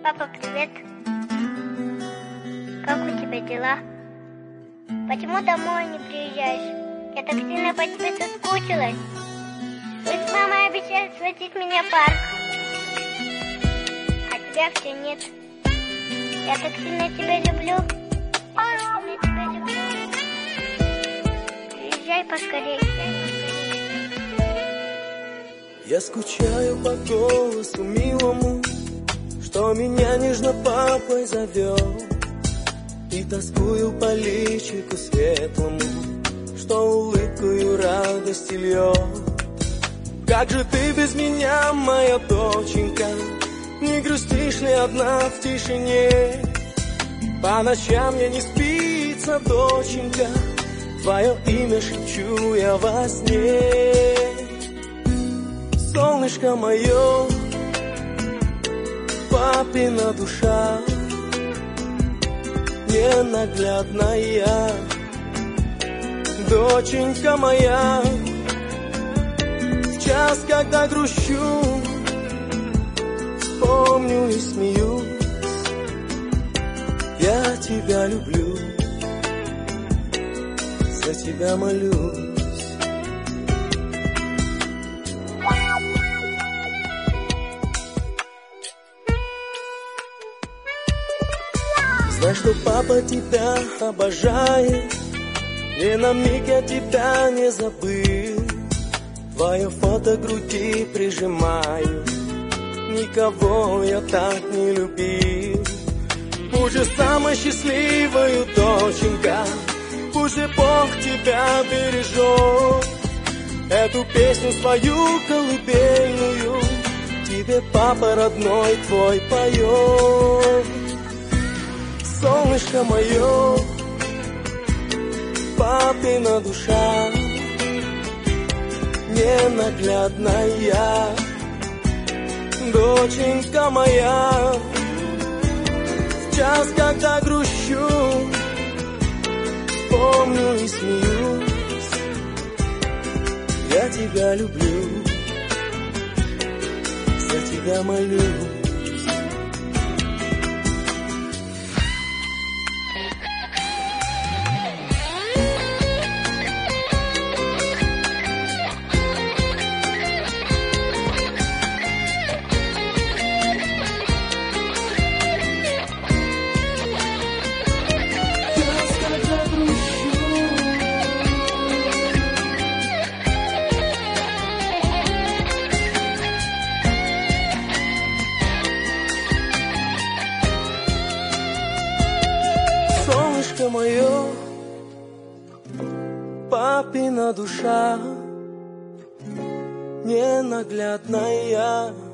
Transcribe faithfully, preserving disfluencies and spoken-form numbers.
Папа, привет. Как у тебя дела? Почему домой не приезжаешь? Я так сильно по тебе соскучилась. Вы с мамой обещали сводить меня в парк, а тебя все нет. Я так сильно тебя люблю. Я так сильно тебя люблю. Приезжай поскорей. Я скучаю по голосу милому, что меня нежно папой зовет, и тоскую по личику светлому, что улыбкою радости льет. Как же ты без меня, моя доченька? Не грустишь ли одна в тишине? По ночам мне не спится, доченька, твое имя шепчу я во сне. Солнышко мое, папина душа, ненаглядная, доченька моя. В час, когда грущу, вспомню и смеюсь, я тебя люблю, за тебя молюсь. Знай, что папа тебя обожает, ни на миг я тебя не забыл. Твое фото груди прижимаю, никого я так не любил. Будь же самой счастливою, доченька, пусть же Бог тебя бережет. Эту песню свою колыбельную тебе папа родной твой поет. Солнышко мое, папина душа, ненаглядная, доченька моя. В час, когда грущу, помню и смеюсь, я тебя люблю, за тебя молюсь. Солнышко мое, папина душа, ненаглядная.